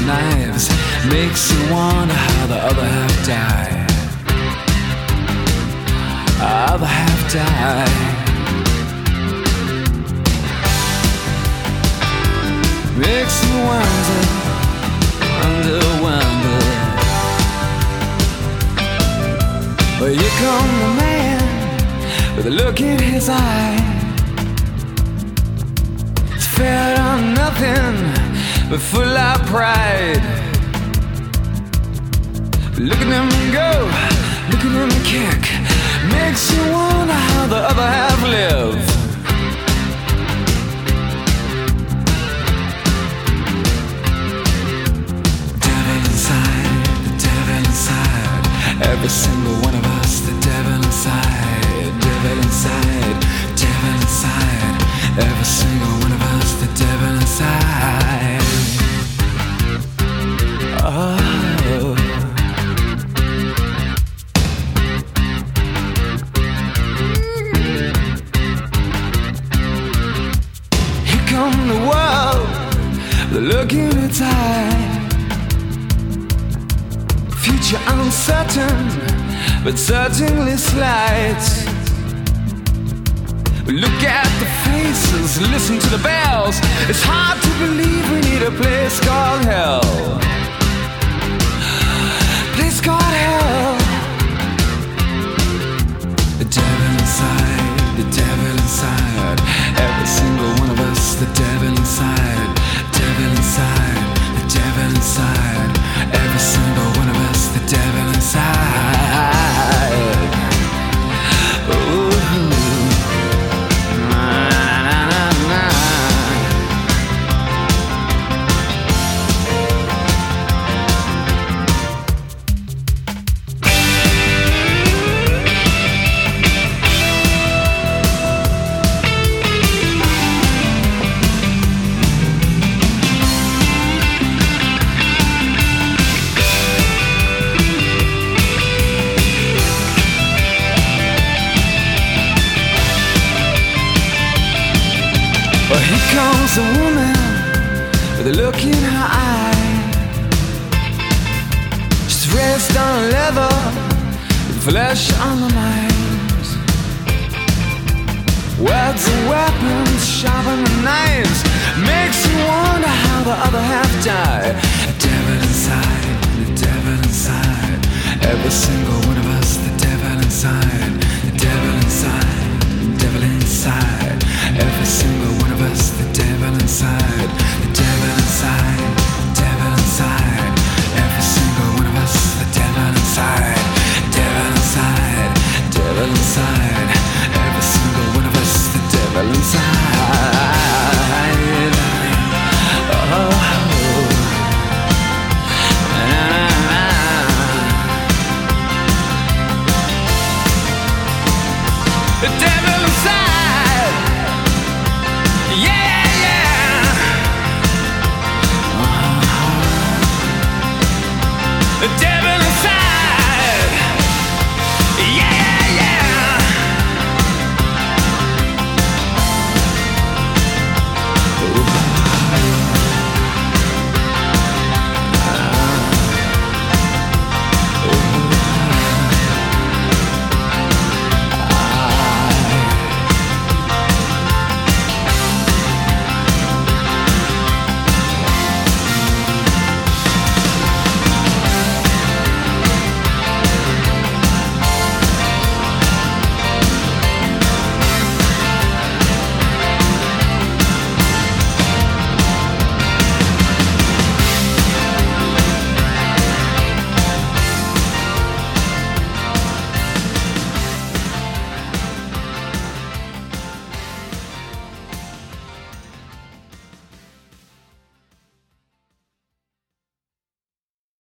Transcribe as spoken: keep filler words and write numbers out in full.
knives. Makes you wonder how the other half died. Other half died. Makes you wonder, wonder, wonder. But here come the man with a look in his eye. It's fed on nothing but full of pride. Look at him go, look at him kick. Makes you wonder how the other half live. Devil inside, the devil inside. Every single one of us, the devil inside. Devil inside, devil inside. Every single one of us, the devil inside. Oh. Come the world, the look in its eye. Future uncertain, but certainly slight. Look at the faces, listen to the bells. It's hard to believe we need a place called hell. Place called hell. The devil inside, the devil inside. Every single one of us, the devil inside. Devil inside, the devil inside. Every single one of us, the devil inside. Ooh. Well, here comes a woman with a look in her eye. She's raised on leather, with flesh on the mind. Words and weapons, sharper than knives. Makes you wonder how the other half died. The devil inside, the devil inside. Every single